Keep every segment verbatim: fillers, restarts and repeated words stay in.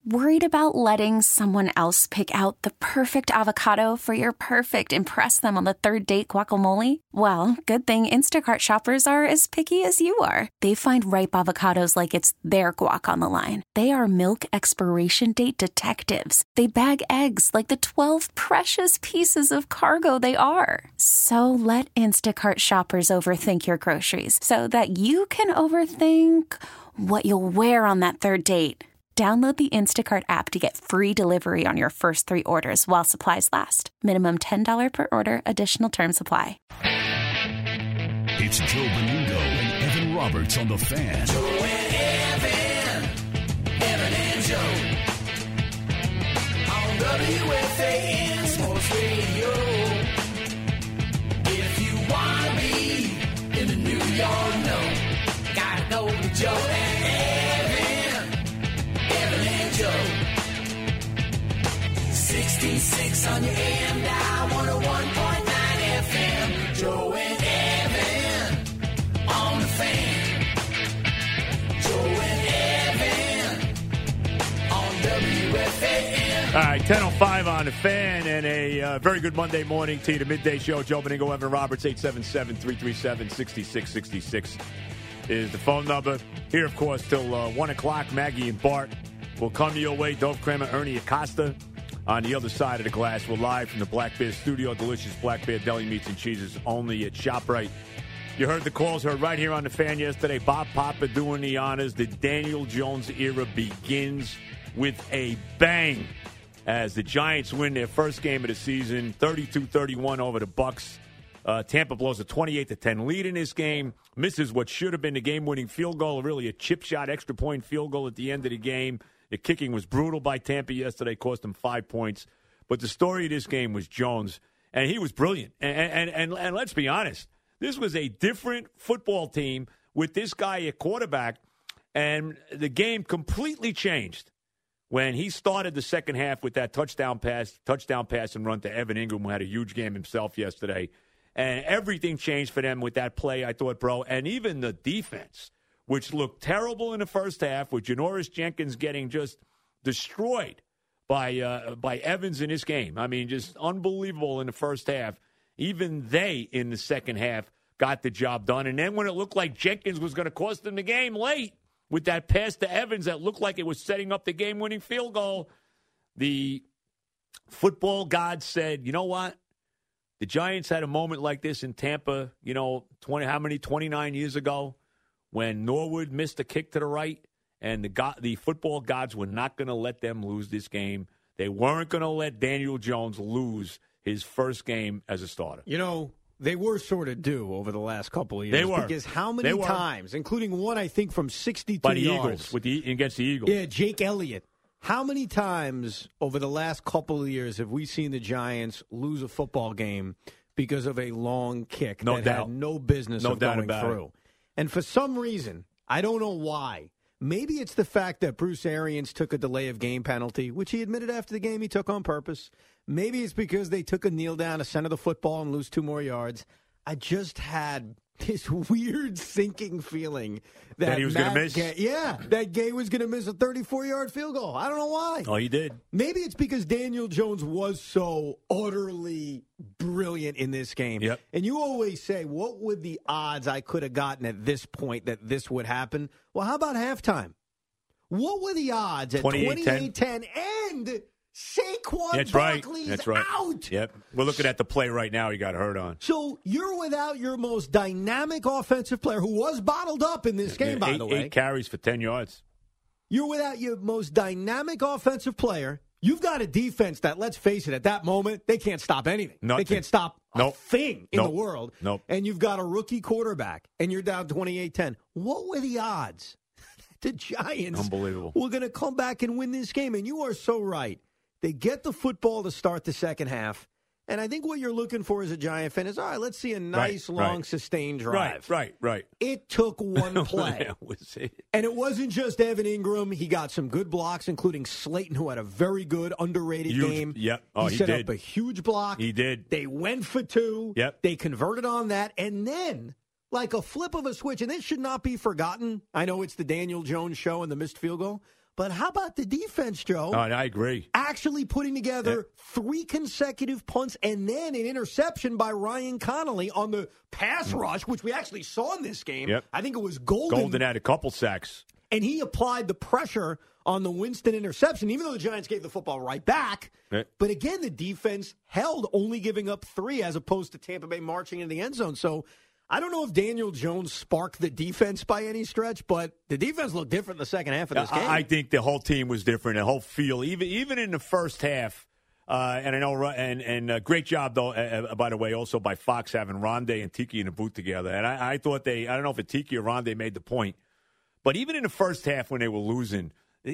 Worried about letting someone else pick out the perfect avocado for your perfect impress them on the third date guacamole? Well, good thing Instacart shoppers are as picky as you are. They find ripe avocados like it's their guac on the line. They are milk expiration date detectives. They bag eggs like the twelve precious pieces of cargo they are. So let Instacart shoppers overthink your groceries so that you can overthink what you'll wear on that third date. Download the Instacart app to get free delivery on your first three orders while supplies last. Minimum ten dollars per order. Additional terms apply. It's Joe Benigno and Evan Roberts on The Fan. Joe and Evan, Evan and Joe. On W F A N Sports Radio. If you want to be in the New York know, gotta go to Joe and Evan. Evan and Joe. sixty-six on your A M dial, one oh one point nine F M. Joe and Evan on the Fan. Joe and Evan on W F A N. All right, ten oh five on the Fan, and a uh, very good Monday morning to you, the midday show. Joe Benigno, Evan Roberts, eight seven seven, three three seven, six six six six is the phone number. Here, of course, till uh, one o'clock, Maggie and Bart will come your way. Dove Kramer, Ernie Acosta on the other side of the glass. We're live from the Black Bear Studio. Delicious Black Bear Deli Meats and Cheeses only at ShopRite. You heard the calls heard right here on the Fan yesterday. Bob Papa doing the honors. The Daniel Jones era begins with a bang as the Giants win their first game of the season, thirty-two thirty-one over the Bucs. Uh, Tampa blows a twenty-eight to ten lead in this game, misses what should have been the game-winning field goal, really a chip shot, extra point field goal at the end of the game. The kicking was brutal by Tampa yesterday, cost them five points. But the story of this game was Jones, and he was brilliant. And, and, and, and let's be honest, this was a different football team with this guy at quarterback, and the game completely changed when he started the second half with that touchdown pass, touchdown pass and run to Evan Ingram, who had a huge game himself yesterday. And everything changed for them with that play, I thought, bro. And even the defense, which looked terrible in the first half, with Janoris Jenkins getting just destroyed by uh, by Evans in this game. I mean, just unbelievable in the first half. Even they, in the second half, got the job done. And then when it looked like Jenkins was going to cost them the game late with that pass to Evans that looked like it was setting up the game-winning field goal, the football gods said, you know what? The Giants had a moment like this in Tampa, you know, twenty how many, twenty-nine years ago, when Norwood missed a kick to the right, and the go- the football gods were not going to let them lose this game. They weren't going to let Daniel Jones lose his first game as a starter. You know, they were sort of due over the last couple of years. They were. Because how many times, including one, I think, from sixty-two By the yards. Eagles, with the, against the Eagles. Yeah, Jake Elliott. How many times over the last couple of years have we seen the Giants lose a football game because of a long kick no that doubt. had no business no of doubt going about through? It. And for some reason, I don't know why, maybe it's the fact that Bruce Arians took a delay of game penalty, which he admitted after the game he took on purpose. Maybe it's because they took a kneel down to center the football and lose two more yards. I just had this weird sinking feeling that, that he was going to miss. Gay, yeah, that Gay was going to miss a thirty-four-yard field goal. I don't know why. Oh, he did. Maybe it's because Daniel Jones was so utterly brilliant in this game. Yep. And you always say, what would the odds I could have gotten at this point that this would happen? Well, how about halftime? What were the odds at twenty-eight ten and Saquon That's Barkley's right. That's right. out? Yep. We're looking at the play right now. He got hurt on. So you're without your most dynamic offensive player, who was bottled up in this game, eight, by the way. Eight carries for ten yards. You're without your most dynamic offensive player. You've got a defense that, let's face it, at that moment, they can't stop anything. Nothing. They can't stop a Nope. thing in Nope. the world. Nope. And you've got a rookie quarterback, and you're down twenty-eight ten. What were the odds the Giants Unbelievable. were going to come back and win this game? And you are so right. They get the football to start the second half. And I think what you're looking for as a Giant fan is, all right, let's see a nice, Right, long, right. sustained drive. Right, right, right. It took one play. That was it. And it wasn't just Evan Ingram. He got some good blocks, including Slayton, who had a very good, underrated Huge, game. Yep. Oh, he, he set did. up a huge block. He did. They went for two. Yep. They converted on that. And then, like a flip of a switch, and this should not be forgotten. I know it's the Daniel Jones show and the missed field goal, But how about the defense, Joe? Oh, I agree. Actually putting together yeah. three consecutive punts and then an interception by Ryan Connolly on the pass rush, which we actually saw in this game. Yep. I think it was Golden. Golden had a couple sacks. And he applied the pressure on the Winston interception, even though the Giants gave the football right back. Yeah. But again, the defense held, only giving up three as opposed to Tampa Bay marching into the end zone. So I don't know if Daniel Jones sparked the defense by any stretch, but the defense looked different in the second half of this game. I think the whole team was different, the whole feel, even even in the first half. Uh, and I know, and and uh, great job though. Uh, by the way, also by Fox having Rondé and Tiki in the booth together. And I, I thought they, I don't know if Tiki or Rondé made the point, but even in the first half when they were losing,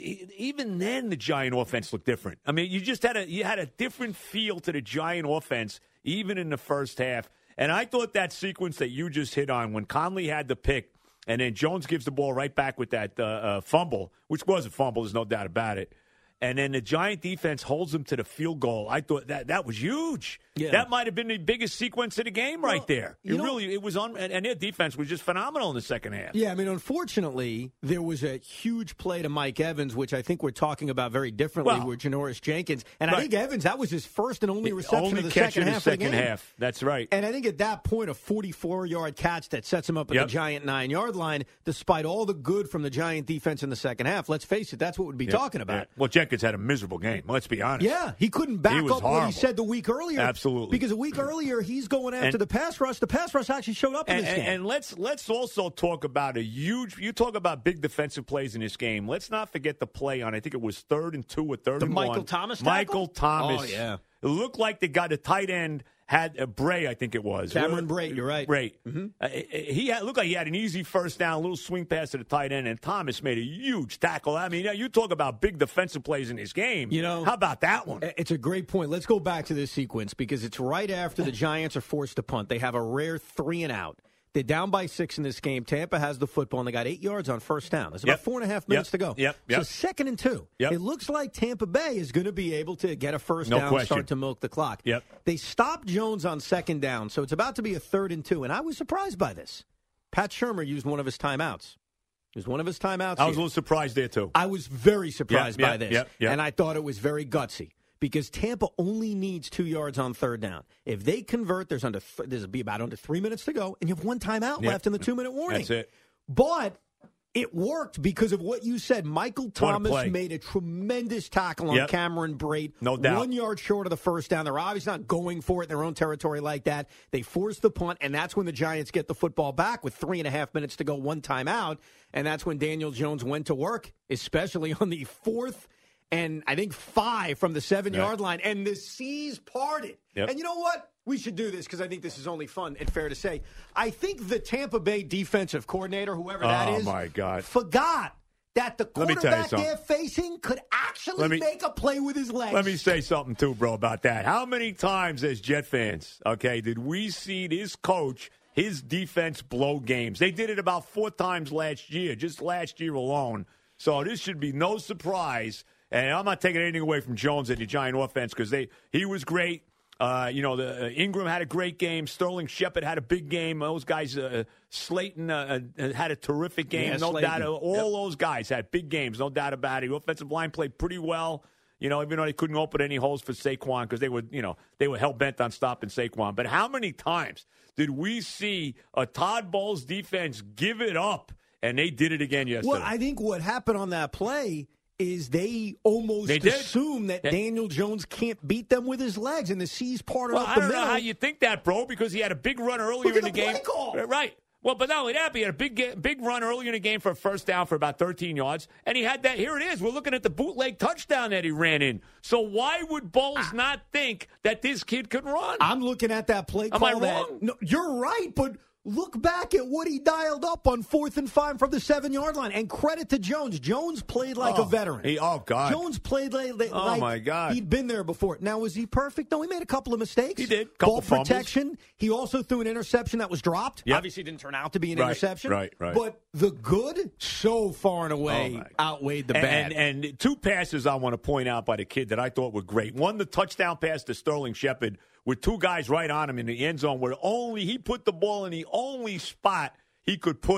even then the Giant offense looked different. I mean, you just had a you had a different feel to the Giant offense even in the first half. And I thought that sequence that you just hit on when Conley had the pick and then Jones gives the ball right back with that uh, uh, fumble, which was a fumble, there's no doubt about it. And then the Giant defense holds them to the field goal. I thought that that was huge. Yeah. That might have been the biggest sequence of the game right well, there. It know, really, it was on, and, and their defense was just phenomenal in the second half. Yeah, I mean, unfortunately, there was a huge play to Mike Evans, which I think we're talking about very differently well, with Janoris Jenkins. And right. I think Evans, that was his first and only reception only of the catch second in the half second of the game. half. That's right. And I think at that point, a forty-four-yard catch that sets him up at yep. the Giant nine-yard line, despite all the good from the Giant defense in the second half. Let's face it, that's what we'd be yep. talking about. Yeah. Well, Jenkins had a miserable game. Let's be honest. Yeah, he couldn't back he up horrible. what he said the week earlier. Absolutely. Because a week earlier, he's going after and, the pass rush. The pass rush actually showed up in and, this game. And, and let's let's also talk about a huge. You talk about big defensive plays in this game. Let's not forget the play on. I think it was third and two or third the and Michael one. Thomas. Tackle? Michael Thomas. Oh yeah. It looked like the guy, the tight end, had uh, Bray. I think it was Cameron Bray. You're right. Bray. Mm-hmm. Uh, he had, looked like he had an easy first down, a little swing pass to the tight end, and Thomas made a huge tackle. I mean, you talk about big defensive plays in this game. You know, how about that one? It's a great point. Let's go back to this sequence because it's right after the Giants are forced to punt. They have a rare three and out. They're down by six in this game. Tampa has the football, and they got eight yards on first down. There's about yep. four and a half minutes yep. to go. Yep. Yep. So second and two. Yep. It looks like Tampa Bay is going to be able to get a first no down question. and start to milk the clock. Yep. They stopped Jones on second down, so it's about to be a third and two, and I was surprised by this. Pat Shurmur used one of his timeouts. It was one of his timeouts. I was here. a little surprised there, too. I was very surprised yep. by Yep. this, Yep. Yep. and I thought it was very gutsy. Because Tampa only needs two yards on third down. If they convert, there's under th- there's be about under three minutes to go, and you have one timeout yep. left in the two minute warning. That's it. But it worked because of what you said. Michael Thomas made a tremendous tackle on yep. Cameron Brate. No doubt. One yard short of the first down. They're obviously not going for it in their own territory like that. They force the punt, and that's when the Giants get the football back with three and a half minutes to go, one timeout. And that's when Daniel Jones went to work, especially on the fourth and I think five from the seven-yard right. line, and the seas parted. Yep. And you know what? We should do this because I think this is only fun and fair to say. I think the Tampa Bay defensive coordinator, whoever that oh is, my God. forgot that the quarterback they're facing could actually me, make a play with his legs. Let me say something, too, bro, about that. How many times as Jet fans, okay, did we see this coach, his defense blow games? They did it about four times last year, just last year alone. So this should be no surprise. And I'm not taking anything away from Jones and the Giant offense because they he was great. Uh, you know, the uh, Ingram had a great game. Sterling Shepard had a big game. Those guys, uh, Slayton uh, uh, had a terrific game. Yeah, no Slayton. doubt. All yep. those guys had big games. No doubt about it. The offensive line played pretty well. You know, even though they couldn't open any holes for Saquon because they were, you know, they were hell bent on stopping Saquon. But how many times did we see a Todd Bowles defense give it up? And they did it again yesterday. Well, I think what happened on that play is they almost they did. assume that they, Daniel Jones can't beat them with his legs, and the C's parted well, up I the don't middle. know how you think that, bro, because he had a big run earlier Look in at the, the game. Play call. Right. Well, but not only that, but he had a big big run earlier in the game for a first down for about thirteen yards, and he had that. Here it is. We're looking at the bootleg touchdown that he ran in. So why would Bowles ah. not think that this kid could run? I'm looking at that play Am call. I wrong? That, no, you're right, but look back at what he dialed up on fourth and five from the seven-yard line. And credit to Jones. Jones played like oh, a veteran. He, oh, God. Jones played like, like oh my God. he'd been there before. Now, was he perfect? No, he made a couple of mistakes. He did. Couple Ball fumbles. protection. He also threw an interception that was dropped. Yep. Obviously, didn't turn out to be an right, interception. Right, right. But the good, so far and away, oh outweighed the and, bad. And, and two passes I want to point out by the kid that I thought were great. One, the touchdown pass to Sterling Shepard with two guys right on him in the end zone where only he put the ball in the only spot he could put it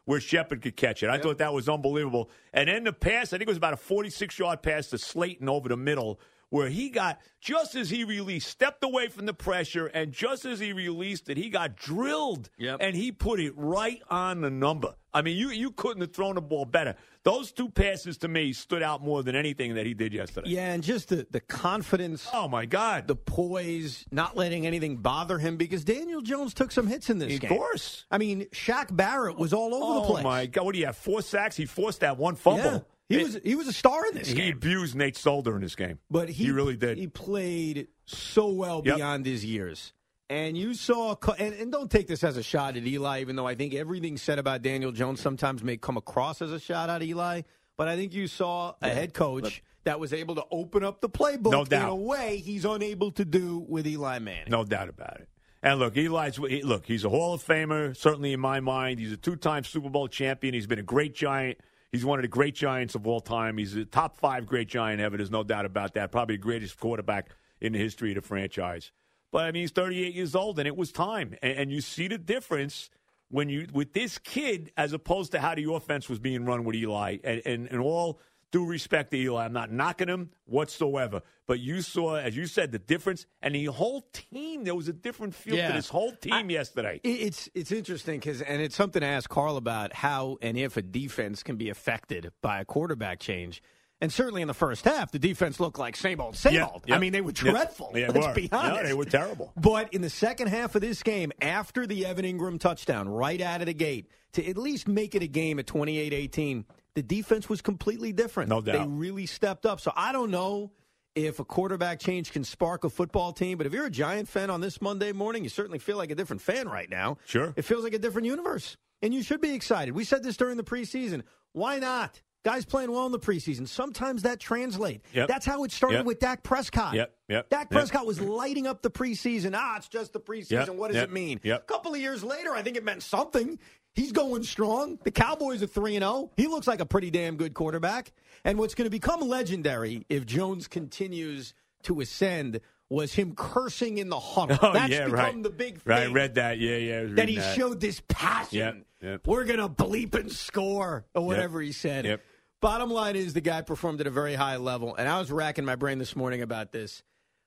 where Shepard could catch it. I yep. thought that was unbelievable. And then the pass, I think it was about a forty-six-yard pass to Slayton over the middle, where he got, just as he released, stepped away from the pressure, and just as he released it, he got drilled, yep. and he put it right on the number. I mean, you you couldn't have thrown the ball better. Those two passes, to me, stood out more than anything that he did yesterday. Yeah, and just the, the confidence. Oh, my God. The poise, not letting anything bother him, because Daniel Jones took some hits in this of game. Of course. I mean, Shaq Barrett was all over oh the place. Oh, my God. What do you have, four sacks? He forced that one fumble. Yeah. He it, was he was a star in this he game. He abused Nate Solder in this game. But he, he really did. He played so well yep. beyond his years. And you saw, and, and don't take this as a shot at Eli, even though I think everything said about Daniel Jones sometimes may come across as a shot at Eli. But I think you saw a head coach Look, that was able to open up the playbook no in a way he's unable to do with Eli Manning. No doubt about it. And look, Eli's he, look, he's a Hall of Famer, certainly in my mind. He's a two-time Super Bowl champion. He's been a great Giant. He's one of the great Giants of all time. He's a top five great Giant ever. There's no doubt about that. Probably the greatest quarterback in the history of the franchise. But, I mean, he's thirty-eight years old, and it was time. And, and you see the difference when you with this kid as opposed to how the offense was being run with Eli. And, and, and all due respect to Eli, I'm not knocking him whatsoever. But you saw, as you said, the difference. And the whole team, there was a different feel yeah. to this whole team I, yesterday. It's it's interesting because, and it's something to ask Carl about how and if a defense can be affected by a quarterback change. And certainly in the first half, the defense looked like same old, same yep, old. Yep, I mean, they were dreadful. Yep, let's were. be honest. No, they were terrible. But in the second half of this game, after the Evan Ingram touchdown, right out of the gate, to at least make it a game at twenty-eight eighteen, the defense was completely different. No doubt. They really stepped up. So I don't know if a quarterback change can spark a football team, but if you're a Giant fan on this Monday morning, you certainly feel like a different fan right now. Sure. It feels like a different universe. And you should be excited. We said this during the preseason. Why not? Guys playing well in the preseason. Sometimes that translates. Yep. That's how it started yep. with Dak Prescott. Yep. Yep. Dak yep. Prescott was lighting up the preseason. Ah, it's just the preseason. Yep. What does yep. it mean? Yep. A couple of years later, I think it meant something. He's going strong. The Cowboys are three and oh. He looks like a pretty damn good quarterback. And what's going to become legendary if Jones continues to ascend was him cursing in the huddle. Oh, That's yeah, become right. the big thing. Right, I read that. Yeah, yeah. I was that he that. showed this passion. Yep. Yep. We're going to bleep and score, or whatever yep. he said. Yep. Bottom line is the guy performed at a very high level, and I was racking my brain this morning about this.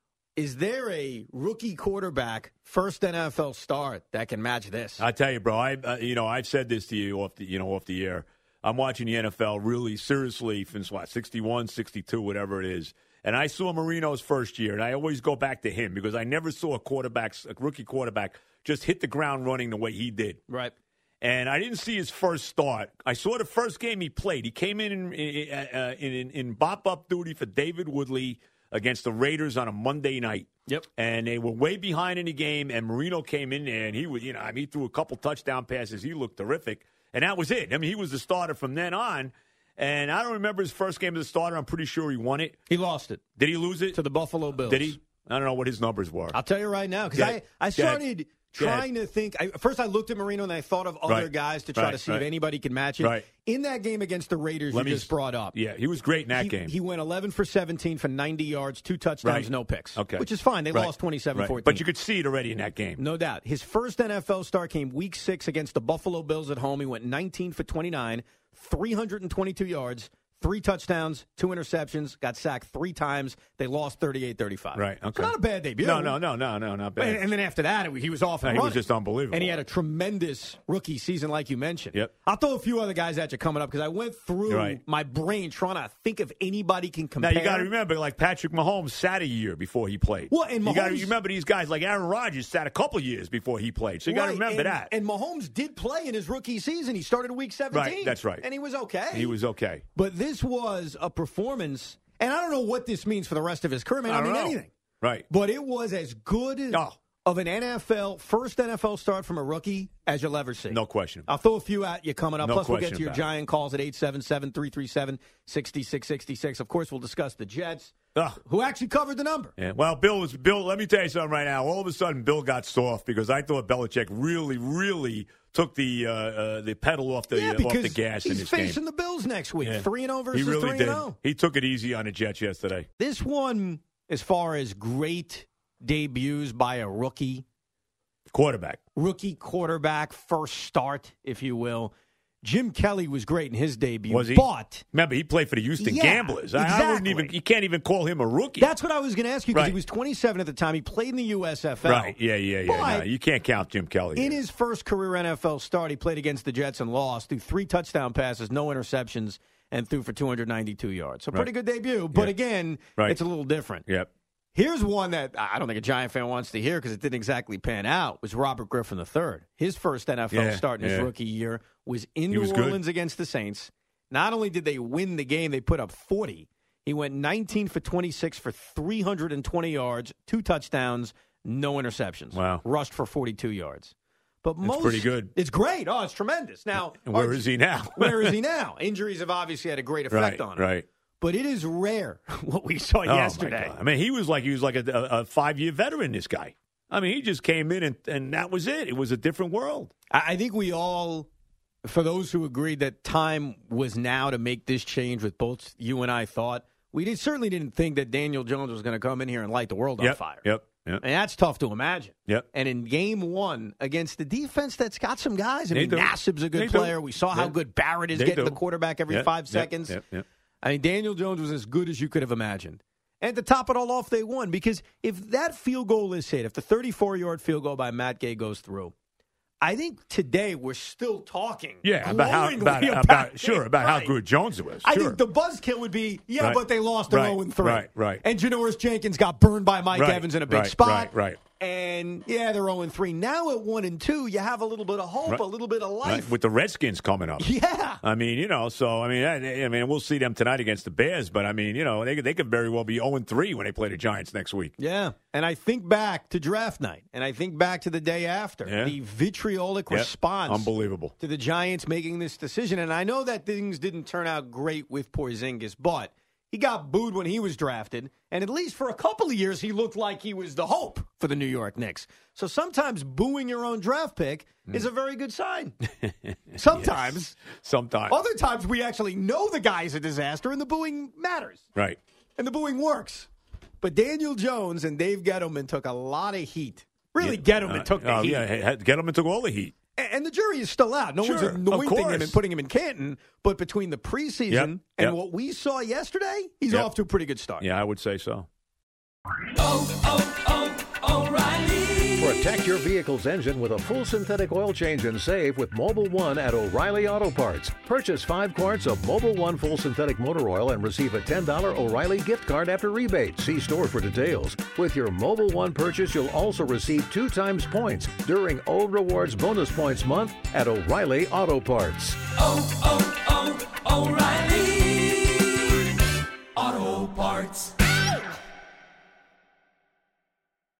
Is there a rookie quarterback, first N F L start, that can match this? I tell you, bro. I uh, you know I've said this to you off the you know off the air. I'm watching the N F L really seriously since what sixty-one, sixty-two, whatever it is. And I saw Marino's first year, and I always go back to him because I never saw a quarterback, a rookie quarterback, just hit the ground running the way he did. Right. And I didn't see his first start. I saw the first game he played. He came in in, in, uh, in, in bop-up duty for David Woodley against the Raiders on a Monday night. Yep. And they were way behind in the game, and Marino came in there, and he was, you know, I mean, he threw a couple touchdown passes. He looked terrific. And that was it. I mean, he was the starter from then on. And I don't remember his first game as a starter. I'm pretty sure he won it. He lost it. Did he lose it? To the Buffalo Bills. Did he? I don't know what his numbers were. I'll tell you right now, because I, I started trying to think. I, first, I looked at Marino, and I thought of other right. guys to try right. to see right. if anybody could match it. Right. In that game against the Raiders Let you me, just brought up. Yeah, he was great in that he, game. He went eleven for seventeen for ninety yards, two touchdowns, right. no picks. Okay. Which is fine. They right. lost twenty-seven fourteen. Right. But you could see it already in that game. No doubt. His first N F L start came week six against the Buffalo Bills at home. He went nineteen for twenty-nine, three hundred twenty-two yards, three touchdowns, two interceptions, got sacked three times. They lost thirty-eight thirty-five. Right, okay. So not a bad debut. No, no, no, no, no, not bad. And, and then after that, he was off and no, he running. was just unbelievable. And he had a tremendous rookie season, like you mentioned. Yep. I'll throw a few other guys at you coming up because I went through right. my brain trying to think if anybody can compare. Now, you got to remember, like Patrick Mahomes sat a year before he played. Well, and you got to Mahomes- remember these guys like Aaron Rodgers sat a couple years before he played. So you got to Right, remember and, that. And Mahomes did play in his rookie season. He started week seventeen. Right, that's right. And he was okay. He was okay. But this was a performance, and I don't know what this means for the rest of his career. Man, I, I don't don't mean know. anything. Right. But it was as good Oh. of an N F L, first N F L start from a rookie as you'll ever see. No question. I'll throw a few at you coming up. No Plus, we'll get question to your about Giant calls at eight seven seven, three three seven, six six six six. Of course, we'll discuss the Jets, Ugh. who actually covered the number. Yeah. Well, Bill was Bill. Let me tell you something right now. All of a sudden, Bill got soft because I thought Belichick really, really took the uh, uh, the pedal off the Yeah, uh, off because the gas in he's this facing game. the Bills next week. Yeah. three and oh versus He really three did. and oh. He took it easy on the Jets yesterday. This one, as far as great debuts by a rookie, Quarterback. rookie quarterback, first start, if you will. Jim Kelly was great in his debut. Was he? But remember, he played for the Houston yeah, Gamblers. I, exactly. I wouldn't even. You can't even call him a rookie. That's what I was going to ask you because Right. he was twenty-seven at the time. He played in the U S F L. Right? Yeah, yeah, yeah. But no, you can't count Jim Kelly. in here. his first career N F L start, he played against the Jets and lost. Threw three touchdown passes, no interceptions, and threw for two hundred ninety-two yards. So pretty Right. good debut. But Yeah. again, Right. it's a little different. Yep. Here's one that I don't think a Giant fan wants to hear because it didn't exactly pan out, was Robert Griffin the third. His first N F L Yeah, start in his yeah. rookie year was in He New was good. Orleans against the Saints. Not only did they win the game, they put up forty. He went nineteen for twenty-six for three hundred twenty yards, two touchdowns, no interceptions. Wow. Rushed for forty-two yards. But That's most, pretty good. It's great. Oh, it's tremendous. Now, And where are- is he now? where is he now? Injuries have obviously had a great effect right, on him. right. But it is rare what we saw Oh, my yesterday. God. I mean, he was like he was like a, a, a five year veteran. This guy. I mean, he just came in and, and that was it. It was a different world. I I think we all, for those who agreed that time was now to make this change, with both you and I thought, we did, certainly didn't think that Daniel Jones was going to come in here and light the world Yep, on fire. Yep. Yep. And that's tough to imagine. Yep. And in game one, against the defense that's got some guys, I They mean, do. Nassib's a good They do. player. We saw how Yeah. good Barrett is They getting do. the quarterback every Yep, five yep, seconds. Yep, yep. I mean, Daniel Jones was as good as you could have imagined. And to top it all off, they won because if that field goal is hit, if the thirty-four-yard field goal by Matt Gay goes through, I think today we're still talking. Yeah, about how glowingly about, about, about sure about Right. how good Jones was. I Sure. think the buzzkill would be, yeah, Right. but they lost. They're Right, oh and three. right, right. And Janoris Jenkins got burned by Mike Right, Evans in a big right, spot. right, right. And, yeah, they're oh and three. Now at one and two, you have a little bit of hope, Right. a little bit of Right, life. with the Redskins coming up. Yeah. I mean, you know, so I mean, I, I mean, we'll see them tonight against the Bears, but I mean, you know, they could- they could very well be oh and three when they play the Giants next week. Yeah. And I think back to draft night, and I think back to the day after, Yeah. the vitriolic Yep. response Unbelievable. to the Giants making this decision. And I know that things didn't turn out great with Porzingis, but he got booed when he was drafted, and at least for a couple of years, he looked like he was the hope for the New York Knicks. So sometimes booing your own draft pick is a very good sign. Sometimes. Yes. Sometimes. Other times, we actually know the guy's a disaster, and the booing matters, Right. and the booing works. But Daniel Jones and Dave Gettleman took a lot of heat. Really, Gettleman Uh, took the oh, heat. Yeah, had- Gettleman took all the heat. A- And the jury is still out. No Sure, one's of anointing him course. and putting him in Canton. But between the preseason Yep, and yep. what we saw yesterday, he's Yep. off to a pretty good start. Yeah, I would say so. Oh, oh, oh, O'Reilly. Protect your vehicle's engine with a full synthetic oil change and save with Mobile One at O'Reilly Auto Parts. Purchase five quarts of Mobile One full synthetic motor oil and receive a ten dollars O'Reilly gift card after rebate. See store for details. With your Mobile One purchase, you'll also receive two times points during O Rewards Bonus Points Month at O'Reilly Auto Parts. Oh, oh, oh, O'Reilly.